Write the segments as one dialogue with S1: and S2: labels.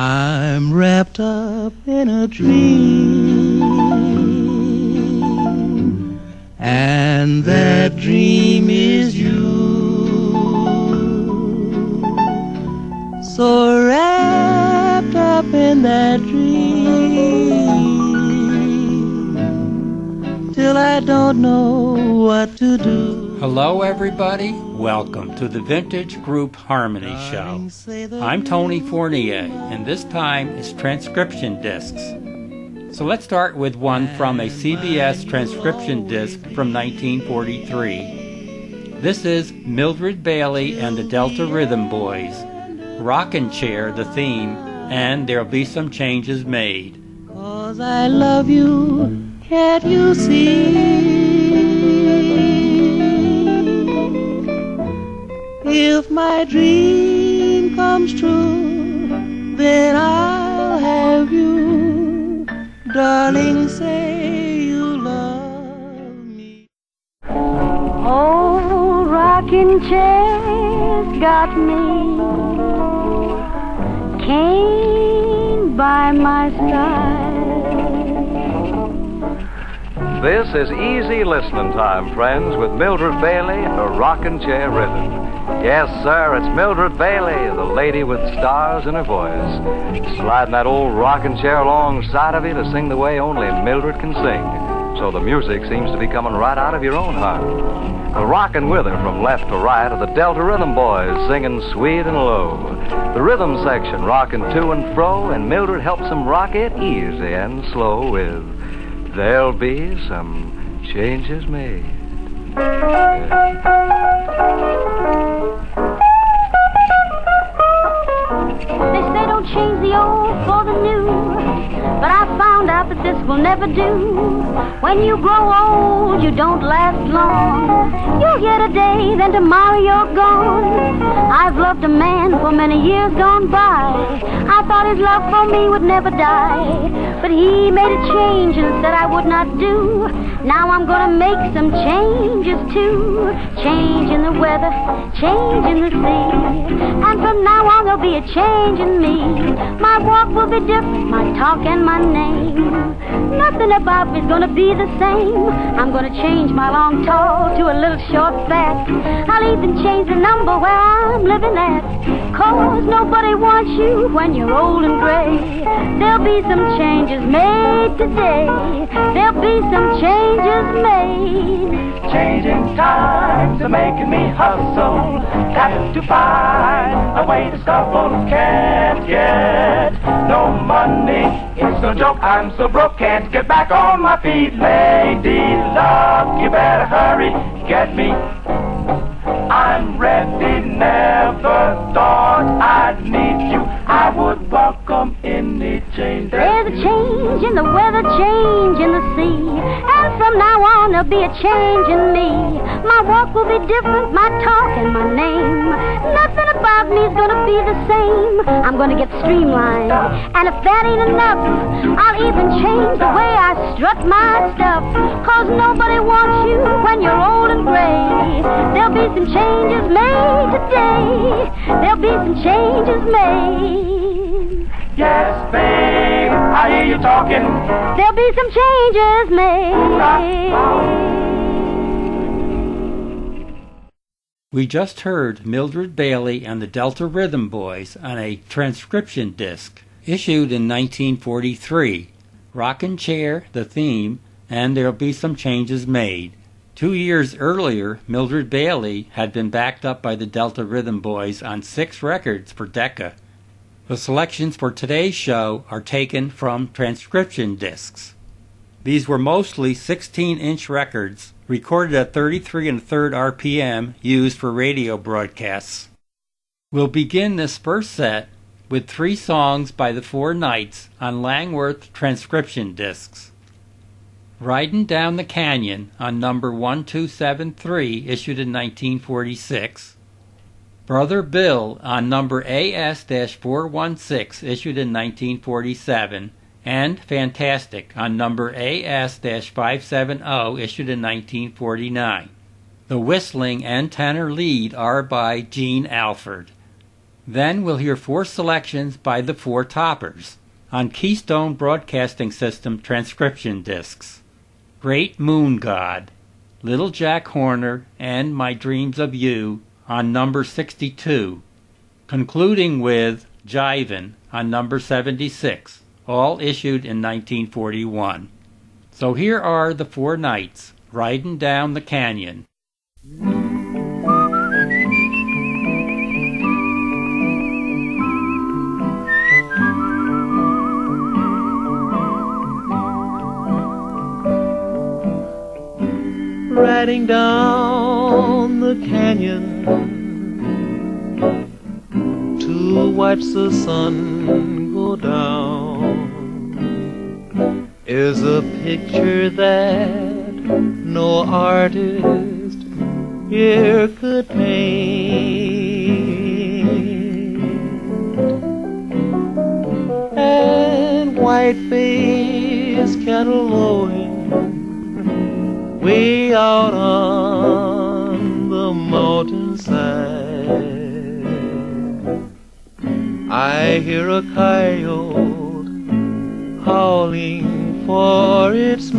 S1: I'm wrapped up in a dream, and that dream is you. So wrapped up in that dream, till I don't know what to do.
S2: Hello everybody, welcome to the Vintage Group Harmony Show. I'm Tony Fournier, and this time is transcription discs. So let's start with one from a CBS transcription disc from 1943. This is Mildred Bailey and the Delta Rhythm Boys, Rockin' Chair, the theme, and There'll Be Some Changes Made.
S1: 'Cause I love you, can't you see? If my dream comes true, then I'll have you. Darling, say you love me.
S3: Oh, rocking chair's got me, cane by my side.
S4: This is easy listening time, friends, with Mildred Bailey and her rockin' chair rhythm. Yes, sir, it's Mildred Bailey, the lady with stars in her voice, sliding that old rocking chair alongside of you to sing the way only Mildred can sing. So the music seems to be coming right out of your own heart. The rocking with her from left to right are the Delta Rhythm Boys, singing sweet and low. The rhythm section rocking to and fro, and Mildred helps them rock it easy and slow with There'll Be Some Changes Made.
S3: They say don't change the old for the new, but I found out that this will never do. When you grow old, you don't last long. You'll get a day, then tomorrow you're gone. I've loved a man for many years gone by. I thought his love for me would never die, but he made a change and said I would not do. Now I'm gonna make some changes too. Change in the weather, change in the sea, and from now on there'll be a change in me. My walk will be different, my talk and my name. Nothing about me's gonna be the same. I'm gonna change my long tall to a little short fat. I'll even change the number where I'm living at. 'Cause nobody wants you when you're old and gray. There'll be some changes made today. There'll be some changes made.
S5: Changing times are making me hustle. Got to find a way to scuffle. Can't get no money. It's no joke, I'm so broke. Can't get back on my feet. Lady luck, you better hurry, get me. I'm ready, never thought I'd need you. I would welcome any change.
S3: There's a change in the weather, change in the sea, and from now on there'll be a change in me. My walk will be different, my talk and my name. Nothing about me's gonna be the same. I'm gonna get streamlined, and if that ain't enough, I'll even change the way I strut my stuff. 'Cause nobody wants you when you're old and gray. There'll be some changes made today. There'll be some changes made.
S5: Yes, babe, I hear you talking.
S3: There'll be some changes made.
S2: We just heard Mildred Bailey and the Delta Rhythm Boys on a transcription disc issued in 1943, Rockin' Chair, the theme, and There'll Be Some Changes Made. 2 years earlier, Mildred Bailey had been backed up by the Delta Rhythm Boys on 6 records for Decca. The selections for today's show are taken from transcription discs. These were mostly 16-inch records, recorded at 33 1/3 RPM, used for radio broadcasts. We'll begin this first set with 3 songs by the Four Knights on Langworth transcription discs. Ridin' Down the Canyon on number 1273, issued in 1946. Brother Bill on number AS-416, issued in 1947. And Fantastic on number AS-570, issued in 1949. The whistling and tenor lead are by Gene Alford. Then we'll hear 4 selections by the 4 toppers on Keystone Broadcasting System transcription discs. Great Moon God, Little Jack Horner, and My Dreams of You on number 62, concluding with Jivin' on number 76, all issued in 1941. So here are the 4 nights, riding down the canyon.
S1: Riding down the canyon to watch the sun go down is a picture that no artist here could paint. And white-faced cattle lowing way out on the mountainside. I hear a coyote howling for its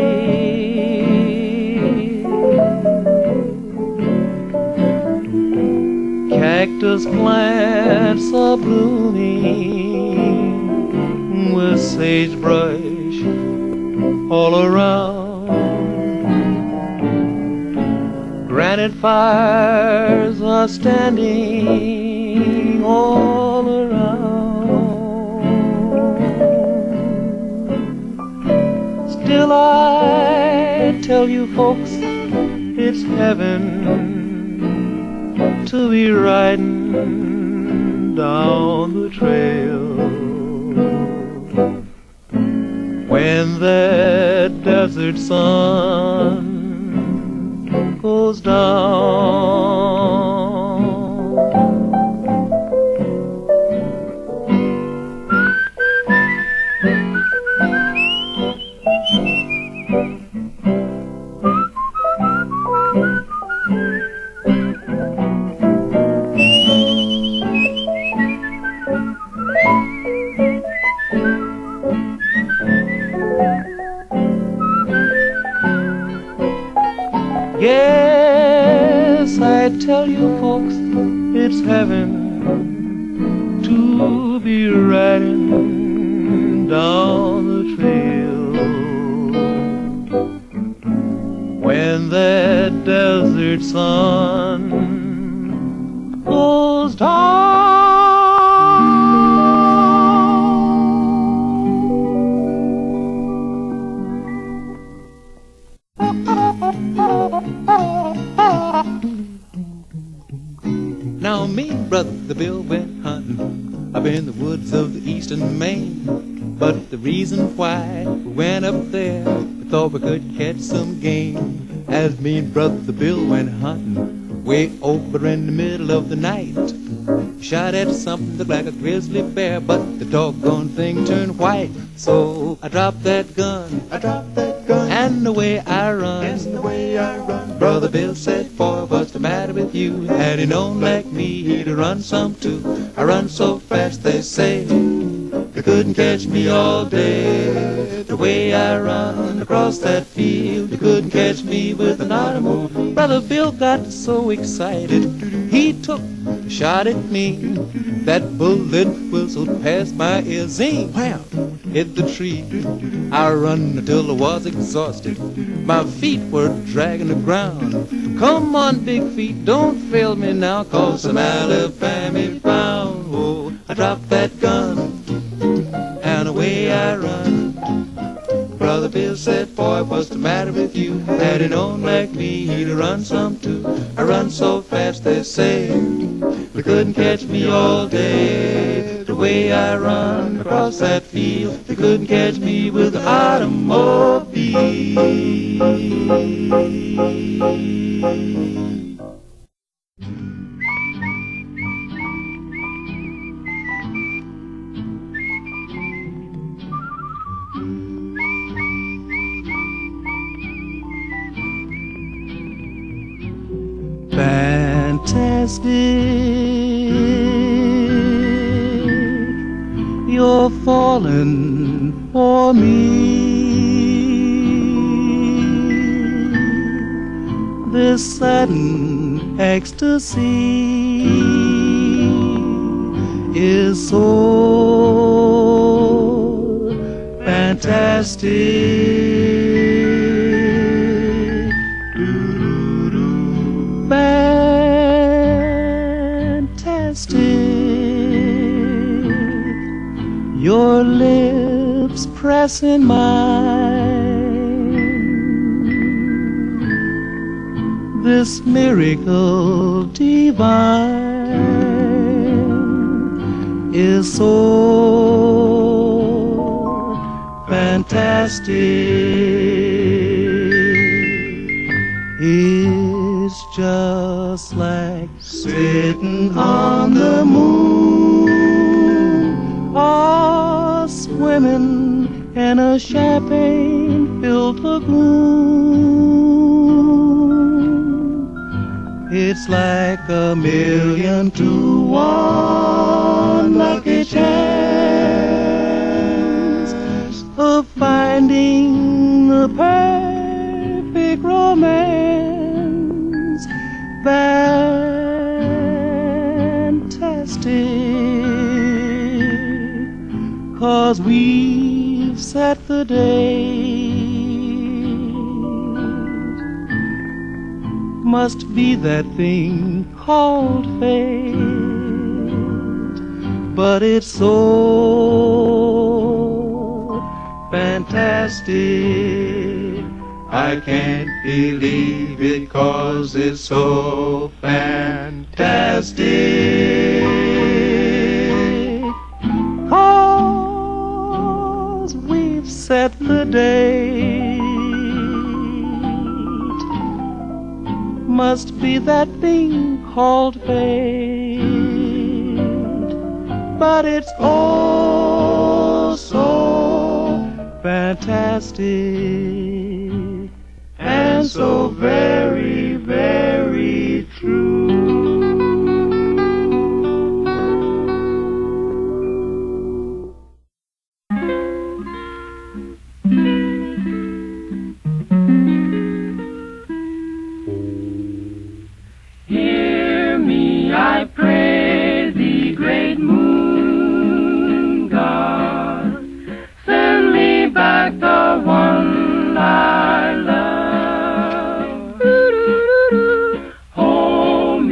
S1: mate. Cactus plants are blooming with sagebrush all around. Granite fires are standing all around. Still I tell you folks, it's heaven to be riding down the trail when that desert sun goes down. Yes, I tell you folks, it's heaven to be riding down the trail when that desert sun goes down. Now me and Brother Bill went hunting up in the woods of the eastern Maine. But the reason why we went up there, we thought we could catch some game. As me and Brother Bill went hunting way over in the middle of the night, shot at something that looked like a grizzly bear, but the doggone thing turned white. So I dropped that gun, and away I run. Brother Bill said, boy, what's the matter with you? Had he known like me, he'd have run some too. I run so fast, they say, they couldn't catch me all day. The way I run across that field, they couldn't catch me with an automobile. Brother Bill got so excited, he took a shot at me. That bullet whistled past my ear, zing, wham, hit the tree. I run until I was exhausted. My feet were dragging the ground. Come on, big feet, don't fail me now, 'cause some Alabama found. Oh, I dropped that gun, and away I run. Brother Bill said, boy, what's the matter with you? Had he known like me, he'd have run some too. I run so fast, they say, they couldn't catch me all day. The way I run across that field, they couldn't catch me with an automobile. Fantastic you're falling for me. This sudden ecstasy is so fantastic. Your lips pressing mine, this miracle divine is so fantastic. It's just like sitting on the moon, or swimming in a champagne-filled lagoon. It's like 1,000,000 to 1 lucky chance of finding the perfect romance. Fantastic, 'cause we've set the date. Must be that thing called fate, but it's so fantastic. I can't believe it 'cause it's so fantastic. 'Cause we've set the date. Must be that thing called fate, but it's oh so fantastic and so very, very true.
S5: Hear me, I pray thee, great moon god. Send me back the one I love. Hold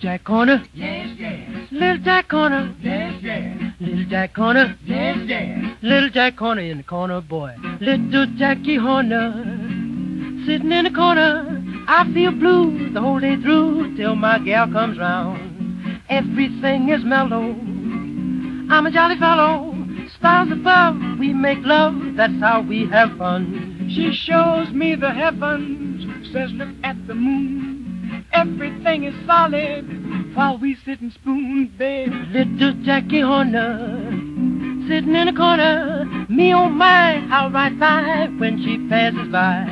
S6: Jack Horner.
S5: Yes, yes.
S6: Little Jack Horner.
S5: Yes, yes.
S6: Little Jack Horner.
S5: Yes, yes.
S6: Little Jack Horner in the corner, boy. Little Jackie Horner. Sitting in the corner. I feel blue the whole day through till my gal comes round. Everything is mellow. I'm a jolly fellow. Stars above, we make love. That's how we have fun.
S5: She shows me the heavens, says look at the moon. Everything is solid while we sit and spoon, babe.
S6: Little Jackie Horner, sitting in a corner. Me oh my, how right by when she passes by.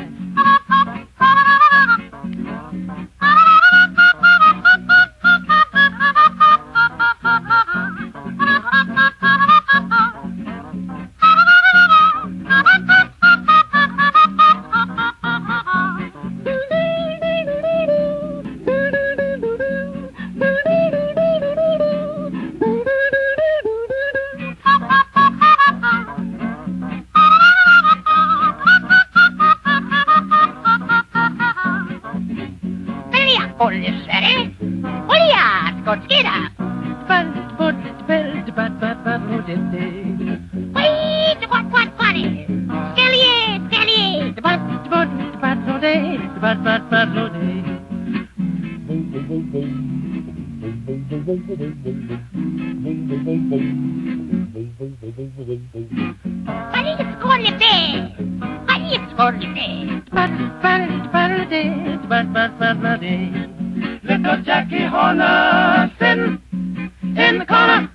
S5: Little Jackie Horner sitting in the corner.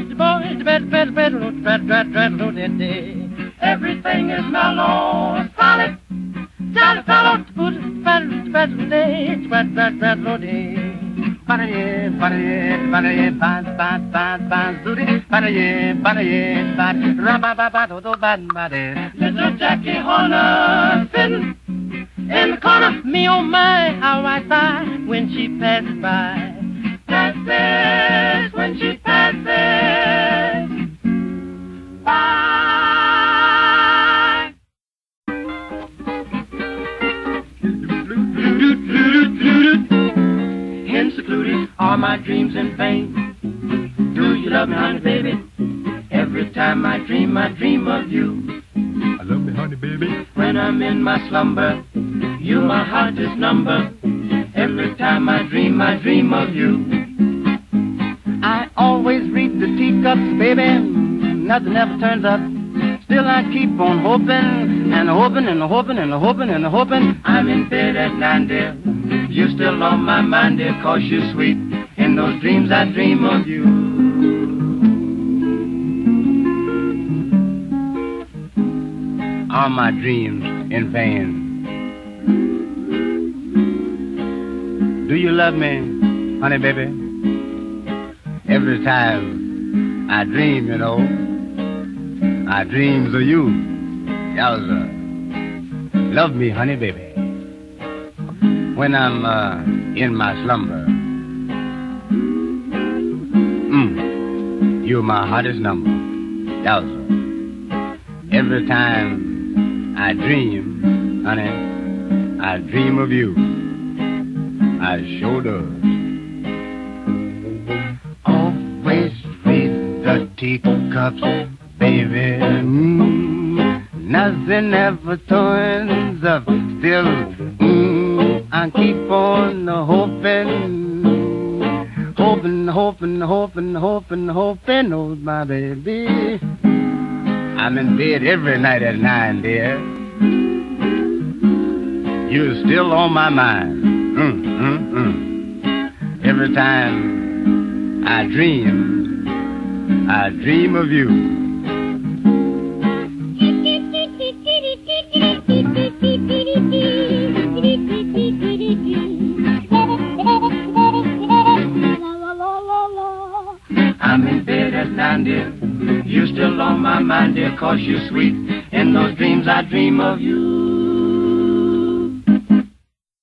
S5: Everything is mellow, solid, jolly fellow. Little Jackie Horner sitting in the corner.
S6: Me oh my, how I sigh when she passes by.
S5: Passes when she passes by. In secluded are my dreams in vain. Do you love me, honey, baby? Every time I dream of you.
S7: I love me, honey, baby.
S5: When I'm in my slumber, you my hottest number. Every time I dream of you. I always read the teacups, baby. Nothing ever turns up. Still I keep on hoping and hoping and hoping and hoping and hoping. I'm in bed at 9, dear. You're still on my mind, dear, 'cause you're sweet. In those dreams I dream of you. Are my dreams in vain? Do you love me, honey, baby? Every time I dream, you know, I dreams of you. Yowza. Love me, honey, baby. When I'm in my slumber, you're my hottest number. Yowza. Every time I dream, honey, I dream of you. I sure does. Always read the teacups, baby. Nothing ever turns up. Still, I keep on hoping, oh my baby. I'm in bed every night at 9, dear. You're still on my mind. Every time I dream of you. I'm in bed at 9, dear. You're still on my mind, dear, 'cause you're sweet. In those dreams I dream of you.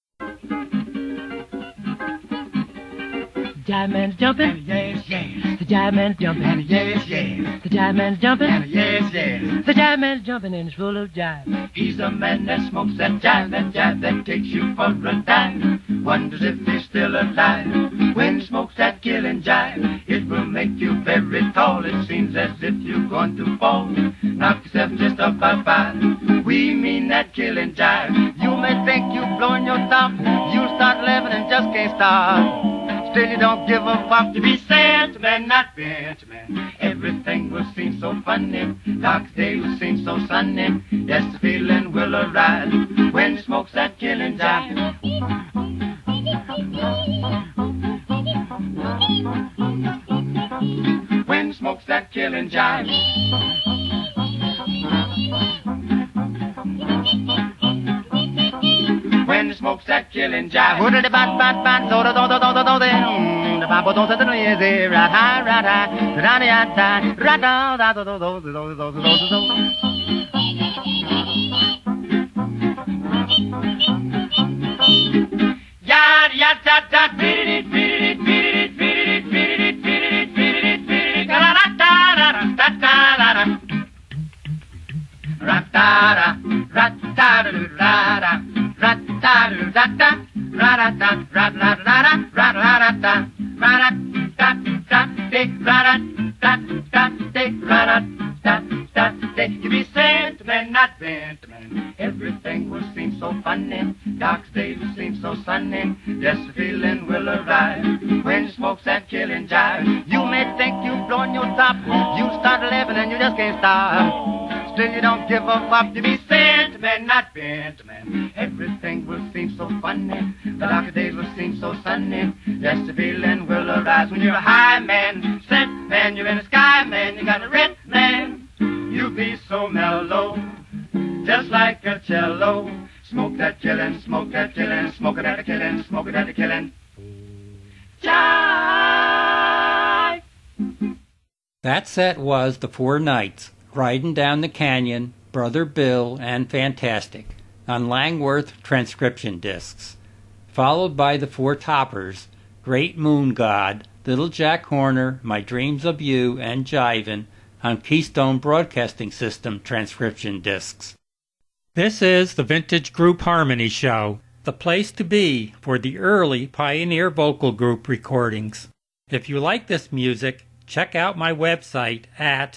S6: Jive man's jumping.
S5: Yes, yes.
S6: The jive man's jumping.
S5: And yes, yes.
S6: The jive man's jumping.
S5: And yes, yes.
S6: The jive man's jumping and it's full of jive.
S5: He's a man that smokes that jive that takes you for a dive. Wonders if he's still alive. When he smokes that killing jive, it will make you very tall. It seems as if you're going to fall. Knock yourself just up by five. We mean that killing jive. You may think you're blowing your top. You start laughing and just can't stop. Still you don't give a fuck to be sentiment, not sentiment. Everything will seem so funny. Dark day will seem so sunny. Yes, the feeling will arise when he smokes that killing jive. When he smokes that killing jive. When he smokes that killing jive. What did the bat bat bat do do do do do do do the babo don't say the noise right high right high da da da da da da do do do do do do do. Ya ya da da beat it beat it beat it beat it beat it beat it beat it beat it da da da da da da da. Ra da da ra da da da da. Ra da da da da, ra da da, ra da da da, ra da da da, ra da da da, ra da da da, ra da da da. You be sentiment, not sentiment. Everything will seem so funny. Dark days will seem so sunny. Yes, the feeling will arrive when you smoke that killing jive. You may think you're blowing your top. You start laughing and you just can't stop. Still you don't give a fuck to be sentiment, not sentiment. Everything will seem so funny. The darker days will seem so sunny. Yes, the feeling will arise when you're a high man, set man, you're in the sky man, you got a red man. You be so mellow, just like a cello. Smoke that killing, smoke that killing, smoke it at the killing, smoke it at the killing. Jive!
S2: That set was The Four Knights, Riding Down the Canyon, Brother Bill, and Fantastic, on Langworth transcription discs, followed by The Four Toppers, Great Moon God, Little Jack Horner, My Dreams of You, and Jivin', on Keystone Broadcasting System transcription discs. This is the Vintage Group Harmony Show, the place to be for the early Pioneer Vocal Group recordings. If you like this music, check out my website at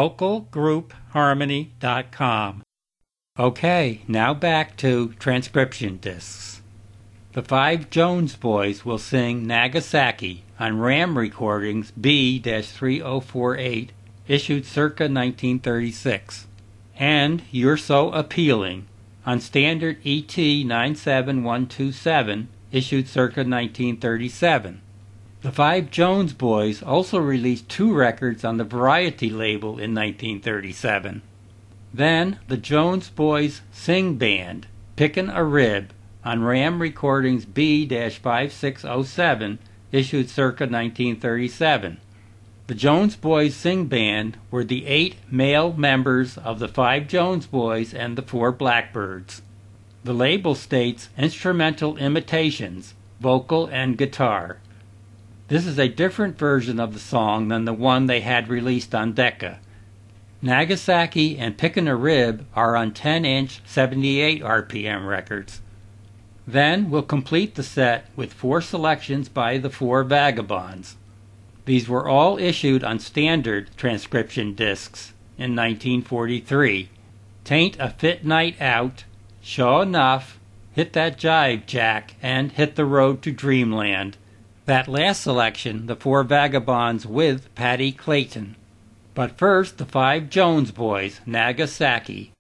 S2: vocalgroupharmony.com. Okay, now back to transcription discs. The Five Jones Boys will sing Nagasaki on RAM Recordings B-3048, issued circa 1936, and You're So Appealing on Standard ET 97127, issued circa 1937. The Five Jones Boys also released 2 records on the Variety label in 1937. Then the Jones Boys Sing Band, Pickin' a Rib, on RAM Recordings B-5607, issued circa 1937. The Jones Boys Sing Band were the 8 male members of the Five Jones Boys and the Four Blackbirds. The label states instrumental imitations, vocal and guitar. This is a different version of the song than the one they had released on Decca. Nagasaki and Pickin' a Rib are on 10-inch 78 RPM records. Then we'll complete the set with 4 selections by the Four Vagabonds. These were all issued on standard transcription discs in 1943. Tain't a Fit Night Out, Sure Enough, Hit That Jive Jack, and Hit the Road to Dreamland. That last selection, the Four Vagabonds with Patty Clayton. But first, the Five Jones Boys, Nagasaki.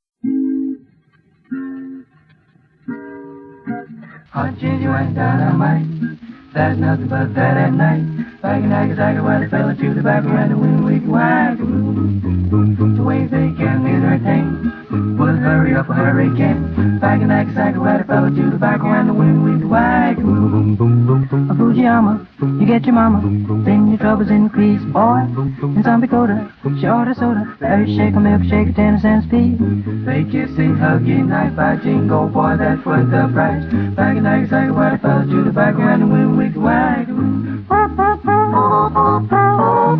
S5: Hot genuine dynamite, that's nothing but that at night. Back in Nagasaki, where the fella to the back around the wind, we can whack. The ways they can entertain. Well, hurry up a hurricane. Back in Nagasaki, where the fella to the back around the wind, we can whack. A Fujiyama, you get your mama. Then your troubles increase, boy. In some Dakota, she order soda. Earthshake, a milkshake, 10 cents piece. They kissing, hugging, knife fighting, go boy, that's worth the price. Back in Nagasaki, where the fella to the back around the wind, we can whack.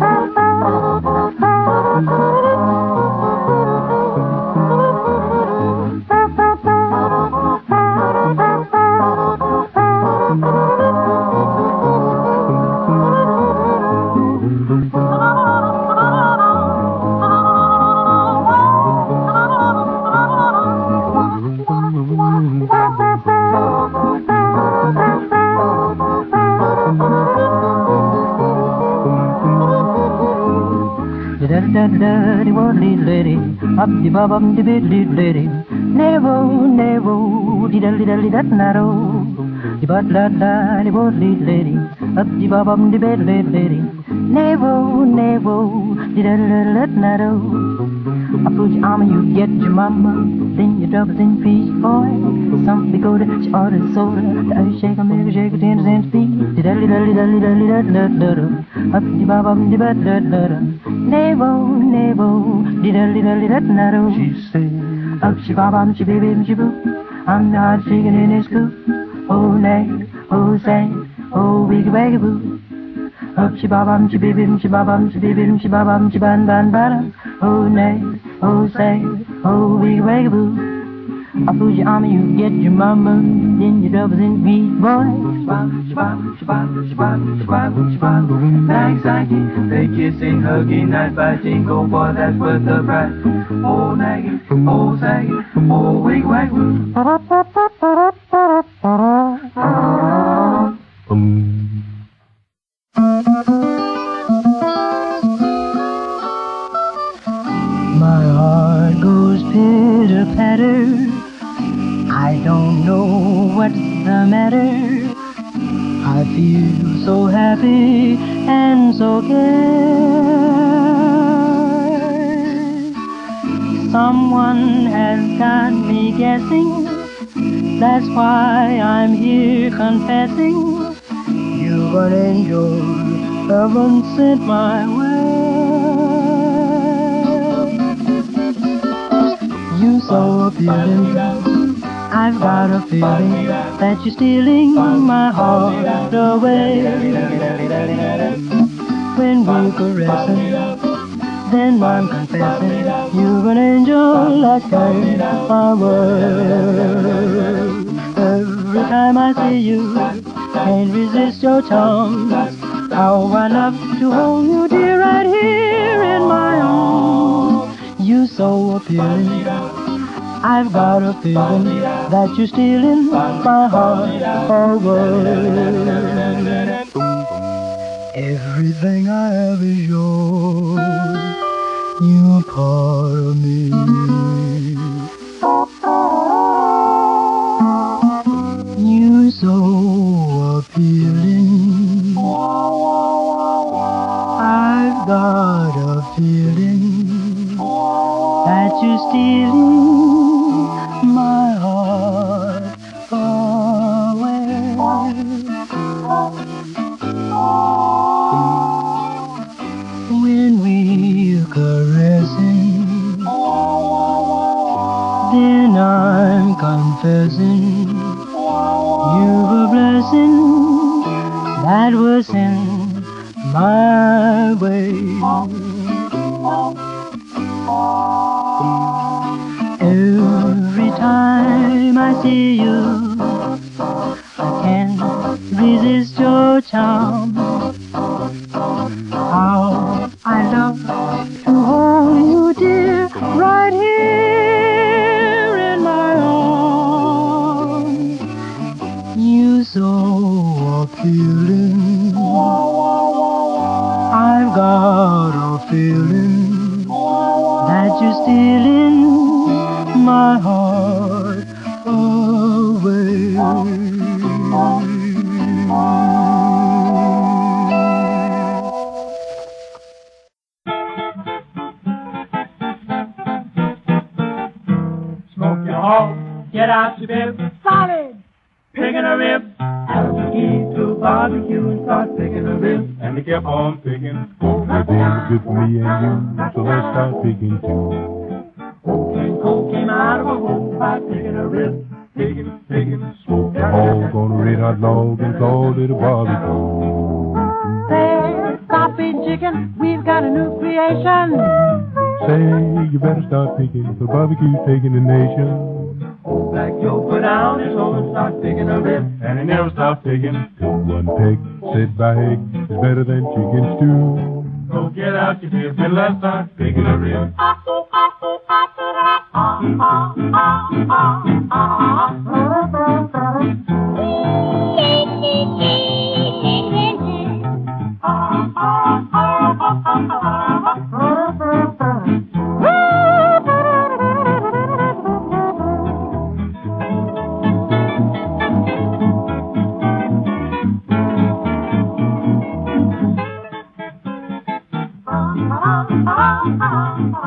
S6: Diddle-diddle-diddle, waddle-diddle, up-de-bub-up-de-biddle-diddle. Nevo, nevo, diddle-diddle-diddle-naro. Di-bud-la-la-di-waddle-diddle, up-de-bub-up-de-biddle-diddle. Nevo, nevo, diddle-diddle-naro. I put your arm and you get your mama, then your troubles in peace, boy. Something to go to, she orders soda, the ice shaker, make a shaker, 10 cents fee. Diddle-diddle-diddle-diddle-diddle, up-de-bub-up-de-biddle-diddle. Nevo, nevo, diddle-diddle-diddle-naro. She said, up she bob, she baby, she boo. I'm the hard chicken in his coop. Oh, nay, oh, say, oh, wiggy waggy boo. Up she bob, she baby, she bob, she baby, she bob, she ban ban ban. Oh, nay, oh, say, oh, wiggy waggy boo. I put your arm and you get your mama, then your troubles in peace, boy. Like Psyche, they kissing, hugging, night biting, oh boy, that's worth the price. Oh, Maggie, oh, Saggy, oh, wig, wag, woo. My heart goes pitter-patter, I don't know what's the matter. I feel so happy and so scared. Someone has got me guessing, that's why I'm here confessing. You're an angel, heaven sent my way. You so appealing, I've got a feeling that you're stealing my heart away. When we're caressing, then I'm confessing you're an angel that came my world. Every time I see you, can't resist your charms. How I love to hold you, dear, right here in my arms. You so appealing, I've got a feeling that you're stealing my heart away. Everything I have is yours, you're part of me. You're so appealing, I've got a feeling that you're stealing my heart away. When we're caressing, then I'm confessing you're a blessing that was sent my way. Every time I see you, I can't resist your charm. How I love to hold you, dear, right here in my arms. You so appealing, I've got a feeling that you're stealing my heart away.
S5: Smoke your hog, get out your bib, solid, picking a rib. Out the key to barbecue and start picking a rib.
S7: And they kept on picking. Oh, that is good for me and you, so let's start picking too.
S5: Coke came out of a hole by picking a rib. Picking, smoke.
S7: All gonna red hot log and call it a barbecue.
S6: Say, stop eating chicken, we've got a new creation.
S7: Say, you better start picking, for barbecue's taking the nation.
S5: Black Joe put down his hoe and start picking a rib.
S7: And he never stopped picking. Till one peck, sit by egg, is better than chicken stew.
S5: So get out your bib and let's start picking a rib.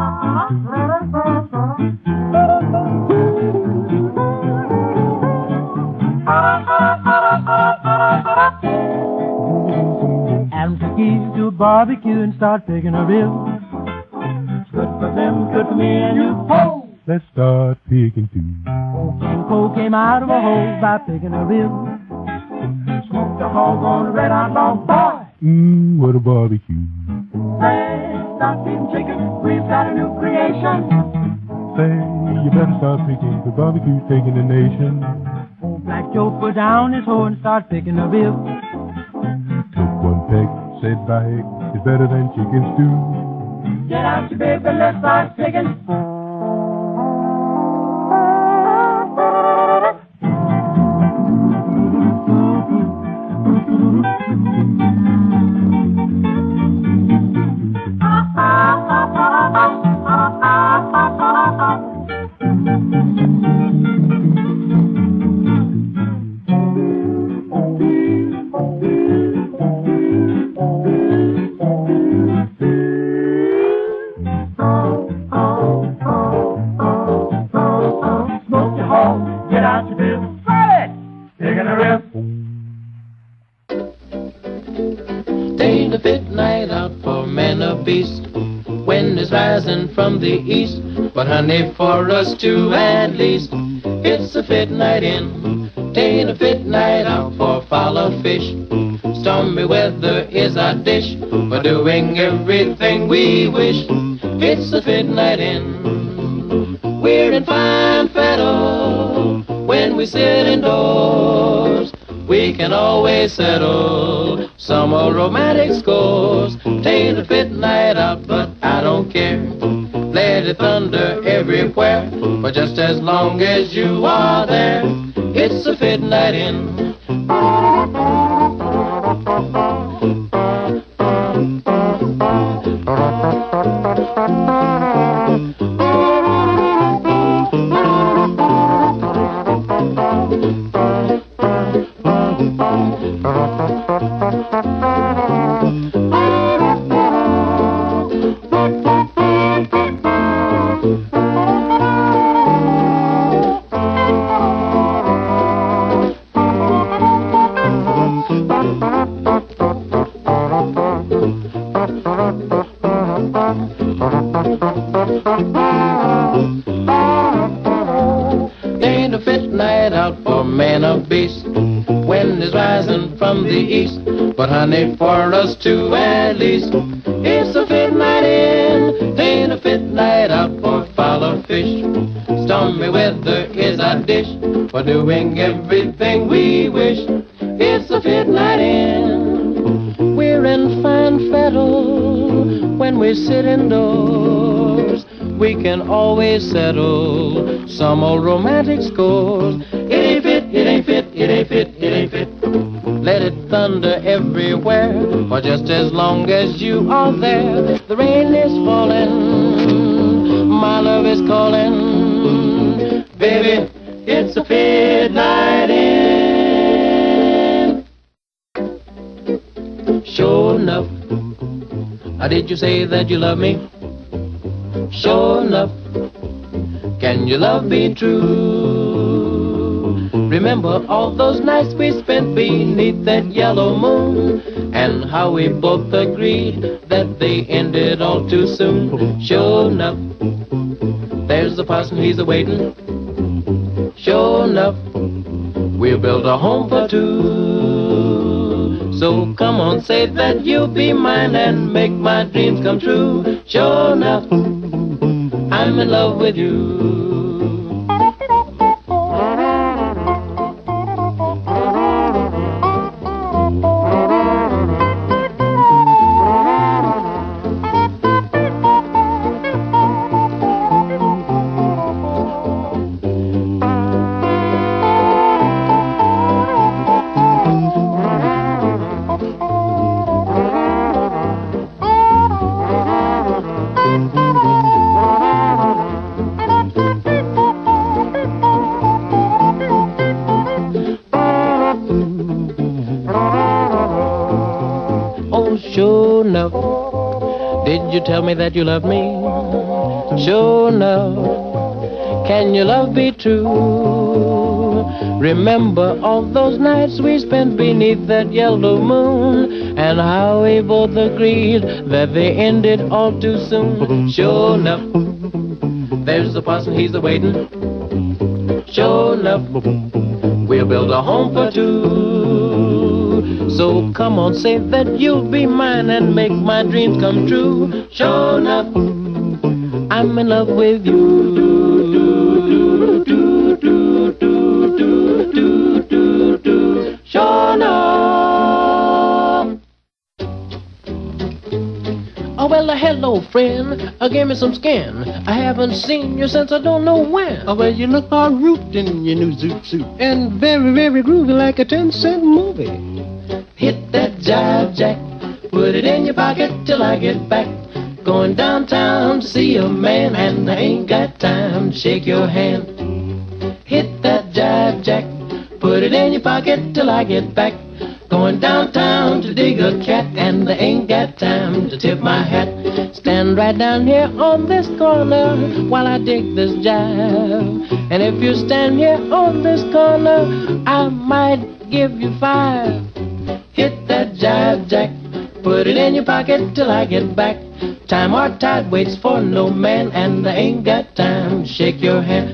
S6: Adam took Eve to a barbecue and started picking her ribs. Good for them, good for me and you. Ho!
S7: Let's start picking too.
S6: Old King Cole came out of a hole by picking her ribs. Smoked a hog on a red hot log, boy.
S7: What a barbecue.
S6: Let's start picking chicken. We've got a new creation.
S7: Say, you better start picking, the barbecue's taking the nation.
S6: Old Black Joe put down his hoe and started picking her ribs.
S7: Took one peck, said by heck, it's better than chicken stew.
S6: Get out your baby, let's start picking.
S8: Ain't a fit night out for man or beast. Wind is rising from the east, but honey, for us two at least, it's a fit night in. Ain't a fit night out for fowl or fish. Stormy weather is our dish, for doing everything we wish. It's a fit night in. We're in fine fettle when we sit indoors. We can always settle some old romantic scores. Tain't a fit night out, but I don't care. Let it thunder everywhere, but just as long as you are there, it's a fit night in. Ain't a fit night out for man or beast. Wind is rising from the east, but honey, for us two at least, it's a fit night in. Ain't a fit night out for fowl or fish. Stormy weather is our dish, for doing everything we wish. It's a fit night in. We're in fine fettle when we sit indoors. We can always settle some old romantic scores. It ain't fit, it ain't fit, it ain't fit, it ain't fit. Let it thunder everywhere, for just as long as you are there. The rain is falling, my love is calling. Baby, it's a fit night in. Sure enough, did you say that you love me? Sure enough, can your love be true? Remember all those nights we spent beneath that yellow moon, and how we both agreed that they ended all too soon. Sure enough, there's the parson, he's a-waiting. Sure enough, we'll build a home for two. So come on, say that you'll be mine and make my dreams come true. Sure enough, I'm in love with you. Sure enough, did you tell me that you love me? Sure enough, can your love be true? Remember all those nights we spent beneath that yellow moon, and how we both agreed that they ended all too soon. Sure enough, there's the parson, he's a-waiting. Sure enough, we'll build a home for two. So come on, say that you'll be mine and make my dreams come true. Sure enough, I'm in love with you. Sure enough. Oh, well, hello, friend. Give me some skin. I haven't seen you since I don't know when.
S6: Oh, well, you look all roofed in your new zoot suit. And very, very groovy like a 10-cent movie.
S8: Hit that jive jack. Put it in your pocket till I get back. Going downtown to see a man, and I ain't got time to shake your hand. Hit that jive jack. Put it in your pocket till I get back. Going downtown to dig a cat, and I ain't got time to tip my hat. Stand right down here on this corner while I dig this jive. And if you stand here on this corner, I might give you 5. Hit that jive jack. Put it in your pocket till I get back. Time or tide waits for no man, and I ain't got time to shake your hand.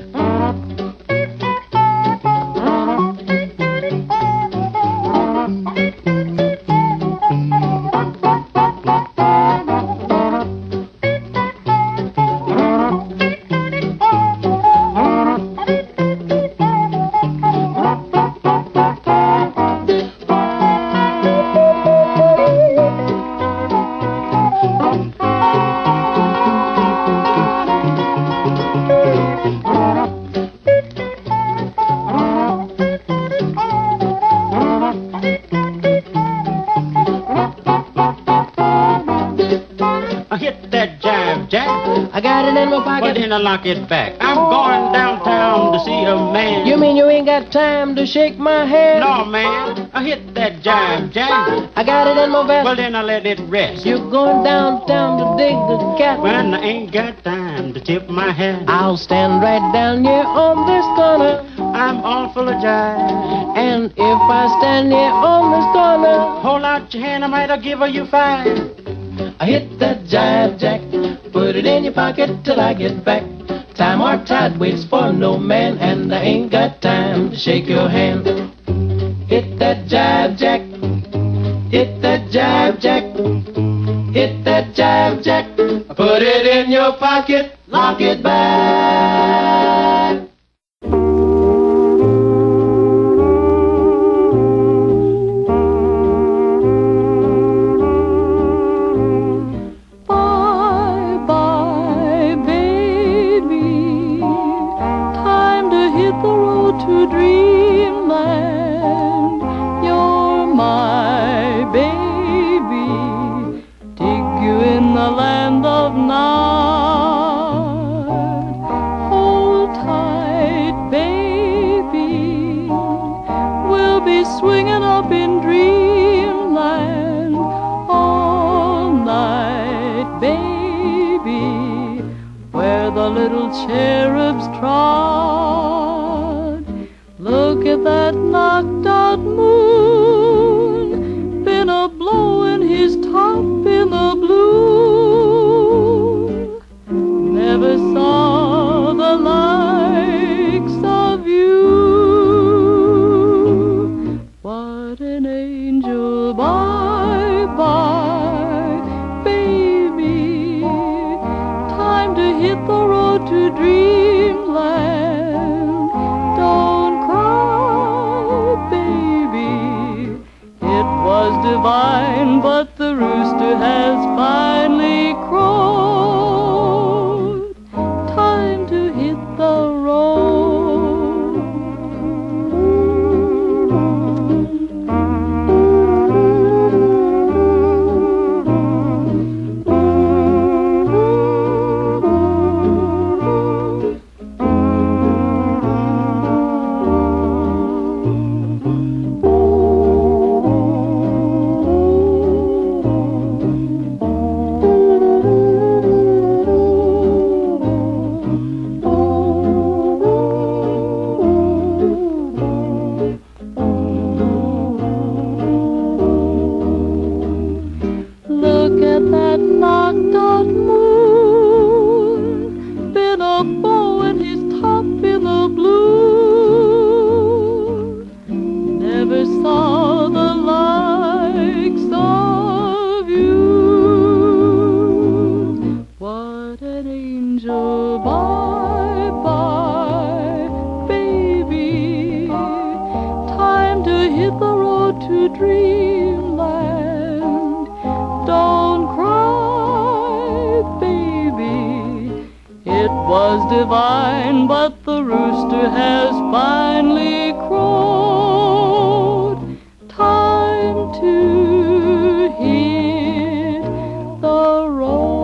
S9: Lock it back. I'm going downtown to see a man.
S8: You mean you ain't got time to shake my hand?
S9: No, man. I hit that jive jack.
S8: I got it in my vest.
S9: Well, then I let it rest.
S8: You're going downtown to dig the cat.
S9: When I ain't got time to tip my hat.
S8: I'll stand right down here on this corner.
S9: I'm all full of jive.
S8: And if I stand here on this corner,
S9: hold out your hand, I might have given you 5.
S8: I hit that jive jack. Put it in your pocket till I get back. Time or tide waits for no man, and I ain't got time to shake your hand. Hit that jive jack. Hit that jive jack. Hit that jive jack. Put it in your pocket, lock it back.
S10: Cherubs trod. Look at that knocked out moon, been a blowing his top in the blue. Never saw the likes of you. What an angel, bye bye, baby. Time to hit the road to dreamland. Don't cry, baby. It was divine, but the rooster has finally crowed. Time to hit the road. dreamland. Don't cry, baby. It was divine, but the rooster has finally crowed. Time to hit the road.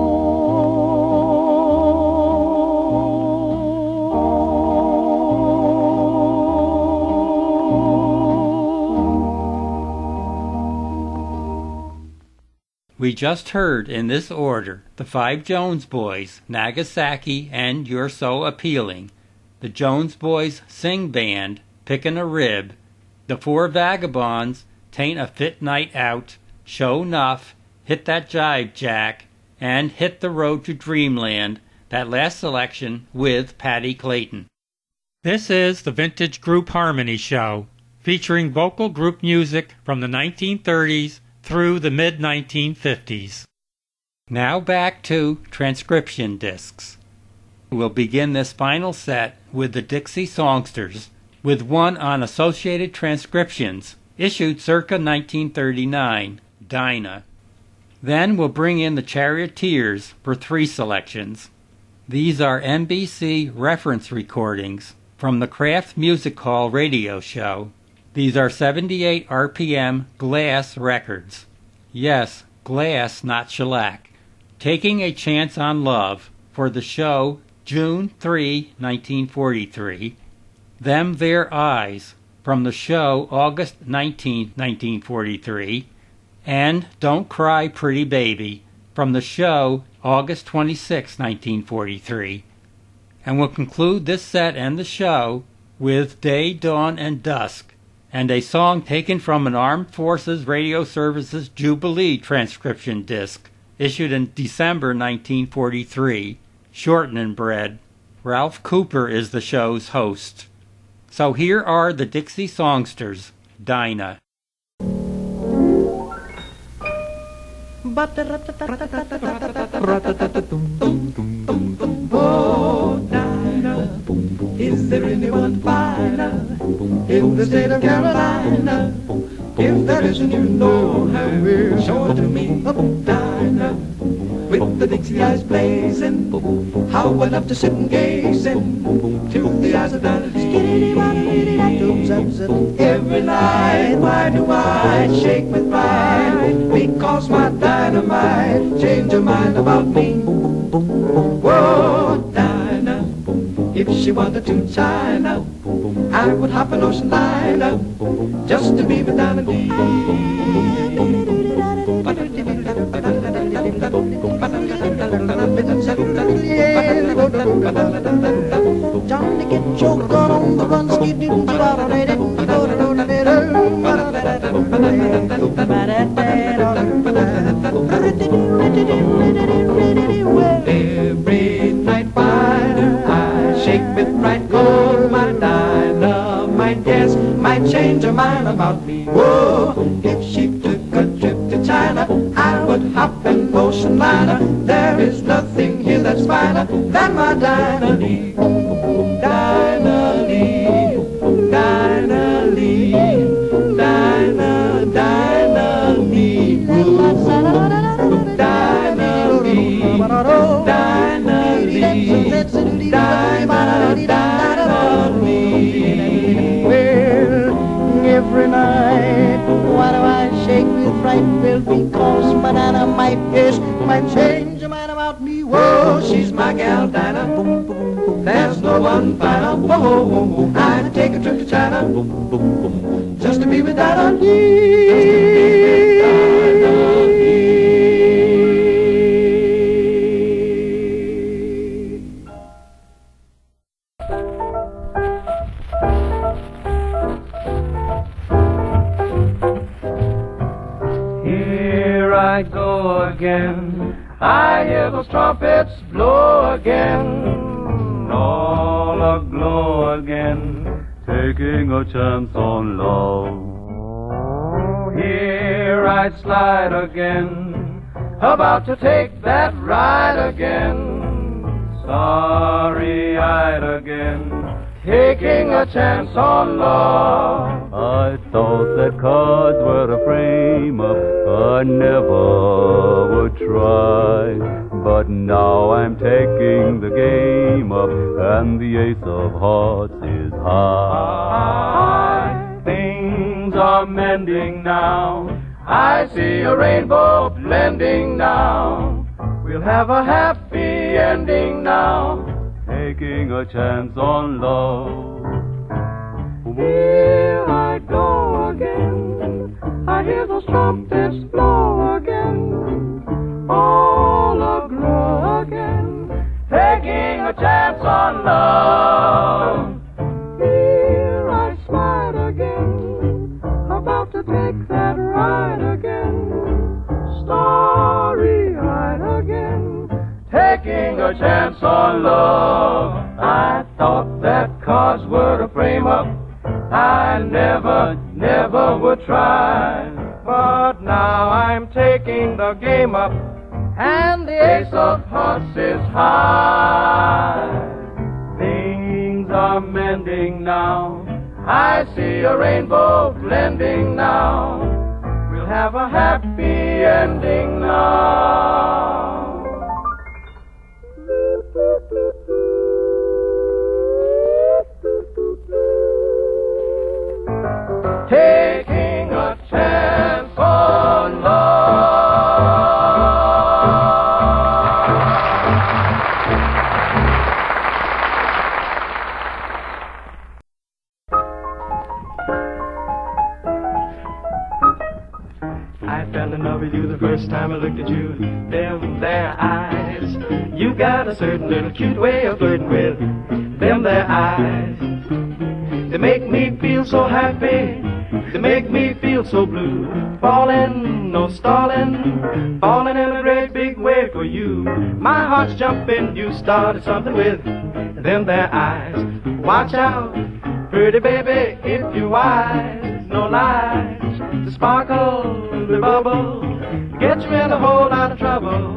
S2: We just heard in this order the Five Jones Boys, Nagasaki and You're So Appealing, the Jones Boys Sing Band, Pickin' a Rib, the Four Vagabonds, Tain't a Fit Night Out, Show Nuff, Hit That Jive Jack, and Hit the Road to Dreamland, that last selection with Patty Clayton. This is the Vintage Group Harmony Show, featuring vocal group music from the 1930s through the mid-1950s. Now back to transcription discs. We'll begin this final set with the Dixie Songsters, with one on Associated Transcriptions, issued circa 1939, Dinah. Then we'll bring in the Charioteers for 3 selections. These are NBC reference recordings from the Kraft Music Hall radio show. These are 78 RPM glass records. Yes, glass, not shellac. Taking a Chance on Love for the show June 3, 1943. Them Their Eyes from the show August 19, 1943. And Don't Cry Pretty Baby from the show August 26, 1943. And we'll conclude this set and the show with Day, Dawn, and Dusk, and a song taken from an Armed Forces Radio Services Jubilee transcription disc issued in December 1943, Shortening Bread. Ralph Cooper is the show's host. So here are the Dixie Songsters, Dinah.
S5: Oh, Dinah, is there anyone finer in the state of Carolina? If there isn't, you know her, show her to me. Dinah, with the Dixie eyes blazing, how I love to sit and gaze into the eyes of Dinah. Every night, why do I shake with pride? Because my dynamite changed her mind about me. Whoa, Dinah, if she wanted to China, I would hop an ocean liner just to be with Dinah D. Johnny, get your gun on the run, skidoo, every night fire, I shake with fright, cause my dynamite, yes, might change her mind about me. Whoa, if she took a trip to China, I would hop an ocean liner. There is nothing here that's finer than my Dinah Lee. Dinah Lee, Dinah Lee, Dinah, Dinah Lee. Dinah Lee, Dinah Lee, Dinah Lee. Well, every night, why do I shake with fright? Well, because my dynamite, yes, might change your mind about me. Whoa, she's my gal, Dinah. There's no one finer. Whoa, I'd take a trip to China just to be with Dinah Lee. I go again, I hear those trumpets blow again, all aglow again, taking a chance on love. Here I slide again, about to take that ride again, starry-eyed again, taking a chance on love.
S11: I thought that cards were a frame-up, I never would try. But now I'm taking the game up, and the ace of hearts is high.
S5: Things are mending now, I see a rainbow blending now. We'll have a happy ending now,
S11: taking a chance on love.
S5: Here I go again, I hear those trumpets blow again, all aglow again, taking a chance on love. Here I slide again, about to take that ride again, starry-eyed again, taking a chance on love. I thought that cards were a frame-up, I never would try. But now I'm taking the game up, and the ace of hearts is high. Things are mending now, I see a rainbow blending now. We'll have a happy ending now. Taking a chance on I fell in love with you the first time I looked at you. Them there eyes, you got a certain little cute way of flirting with. Them there eyes, they make me feel so happy, they make me feel so blue. Falling, no stalling, falling in a great big way for you. My heart's jumping, you started something with them there eyes. Watch out, pretty baby, if you're wise, no lies. The sparkle, the bubble, get you in a whole lot of trouble.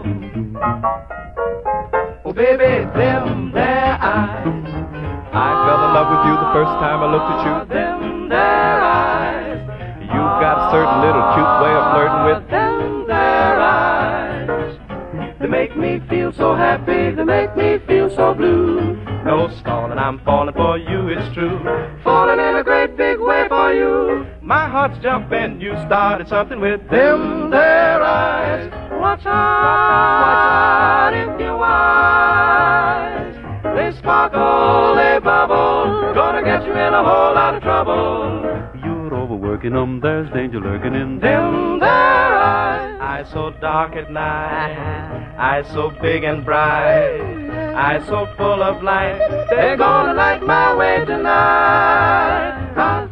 S5: Oh baby, them there eyes,
S12: I fell in love with you the first time I looked at you.
S5: Them there eyes,
S12: you've got a certain little cute way of flirting with.
S5: Them there eyes, they make me feel so happy, they make me feel so blue. No stalling, I'm falling for you, it's true. Falling in a great big way for you. My heart's jumping, you started something with them there eyes. Watch out if you're wise. They sparkle, they bubble, gonna get you in a whole lot of trouble.
S11: You're overworking them, there's danger lurking in
S5: them there eyes. Eyes so dark at night, eyes so big and bright, eyes so full of light, they're gonna light my way tonight. I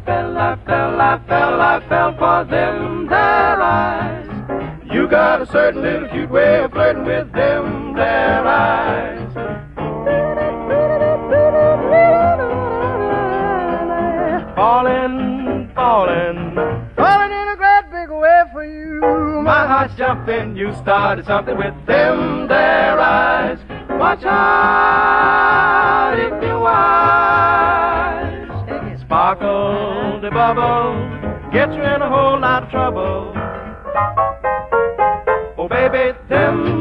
S5: fell for them there eyes. You got a certain little cute way of flirting with them there eyes. Falling, falling, falling in a great big way for you. My heart's jumping, you started something with them there eyes. Watch out if you're wise. Sparkle, the bubble, get you in a whole lot of trouble. Oh baby, them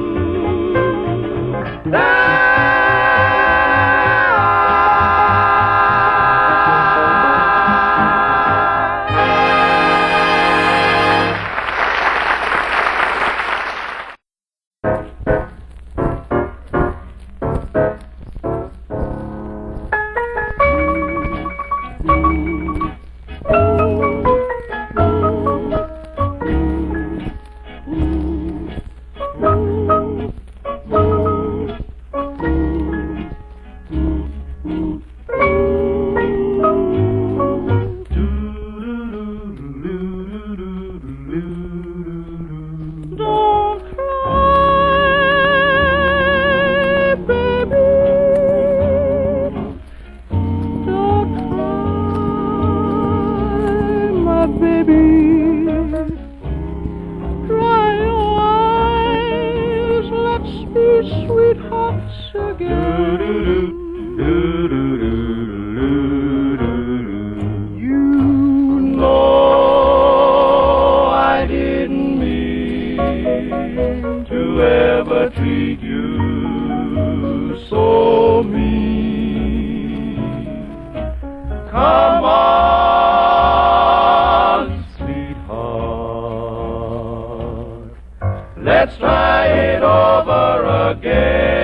S10: sweethearts again.
S5: to ever treat you so mean. Come on, sweetheart, let's try it over again.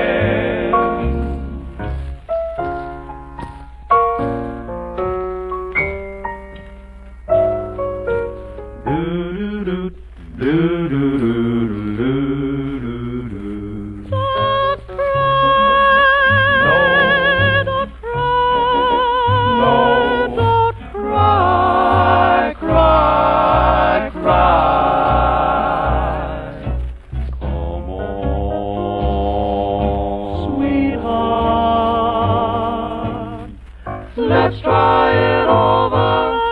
S5: Let's try it over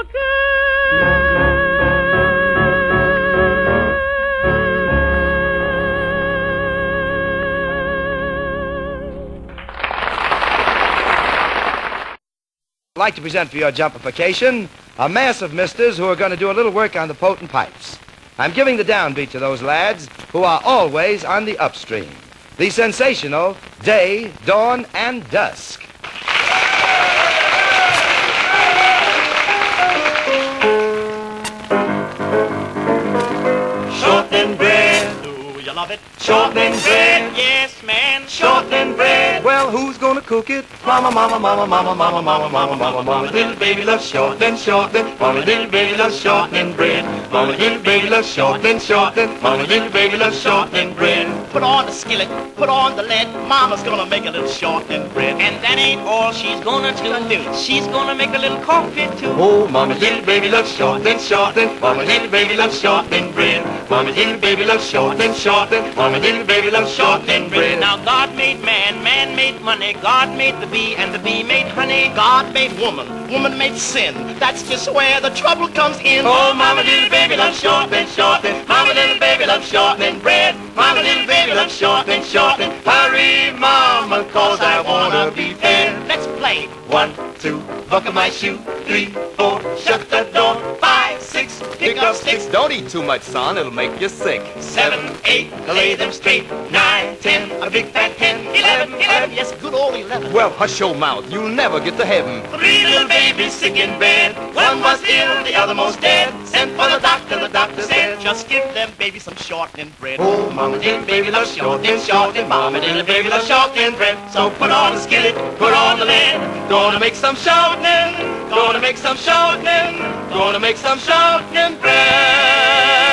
S13: I'd like to present for your jumpification a mass of misters who are going to do a little work on the potent pipes. I'm giving the downbeat to those lads who are always on the upstream. The sensational Day, Dawn, and Dusk.
S14: Shortening bread, do you love it? Shortening bread, yes, man. Shortening bread.
S13: Well, who's gonna cook it?
S14: Mama, mama, mama, mama, mama, mama, mama, mama, mama. Little baby loves shortening, shortening. Mama, little baby loves shortening bread. Mama, little baby loves shortening, shortening. Mama, little baby loves shortening bread. Put on the skillet, put on the lead. Mama's gonna make a little shortening bread. And that ain't all she's gonna do. She's gonna make a little coffee too.
S13: Oh, Mama, little baby loves shortening, shortening. Mama, little baby loves shortening bread.
S14: Mama, little baby loves shortening, shortening. Mama, little baby loves shortening bread. Now God made man, man made money. God made the bee, and the bee made honey. God made woman, woman made sin. That's just where the trouble comes in. Oh, Mama, little baby loves shortening, shortening. Mama, little baby loves shortening bread. Mama, little baby loves shortening, shortening. Hurry, Mama, 'cause I wanna be fed. Let's play. 1, 2, buckle my shoe. 3, 4, shut the door. 5, 6, pick up sticks.
S12: Don't eat too much, son. It'll make you sick.
S14: 7, 8, lay them straight. 9, 10, a big fat hen. 11, yes, good old 11.
S12: Well, hush your mouth. You'll never get to heaven.
S14: 3 little babies sick in bed. One was ill, the other most dead. Sent for the doctor said, just give them baby some shortening bread. Oh, Mama, little baby loves shortening, shortening. Mama, little baby loves shortening bread. So put on the skillet, put on the lid. Gonna make some shortening, gonna make some shortening, gonna make some shortening bread.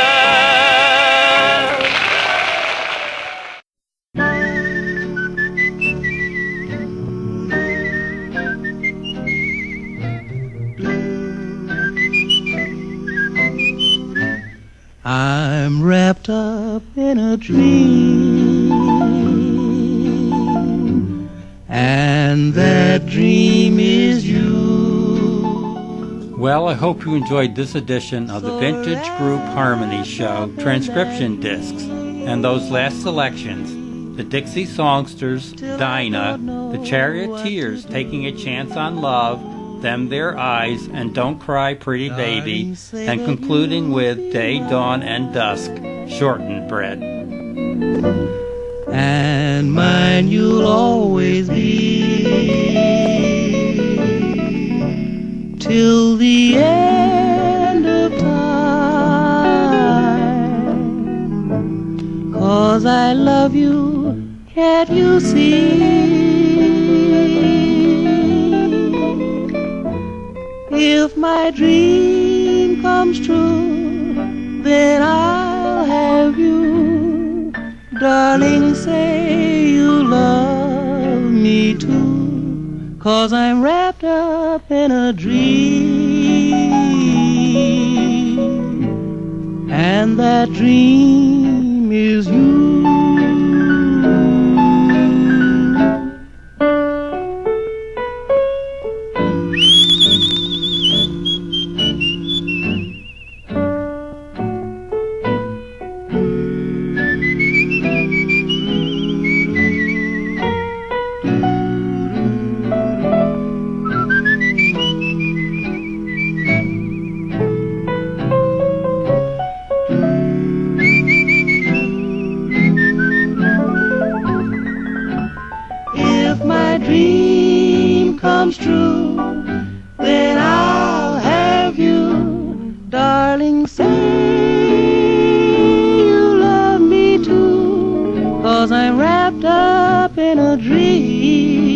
S1: I'm wrapped up in a dream, and that dream is you.
S2: Well, I hope you enjoyed this edition of the Vintage Group Harmony Show transcription discs, and those last selections, the Dixie Songsters, Dinah, the Charioteers, Taking a Chance on Love, Them Their Eyes, and Don't Cry Pretty Baby, and concluding with Day, Dawn, and Dusk, Shortened Bread.
S1: And mine you'll always be till the end of time, 'cause I love you, can't you see? If my dream comes true, then I'll have you. Darling, say you love me too, 'cause I'm wrapped up in a dream, and that dream is you. up in a dream.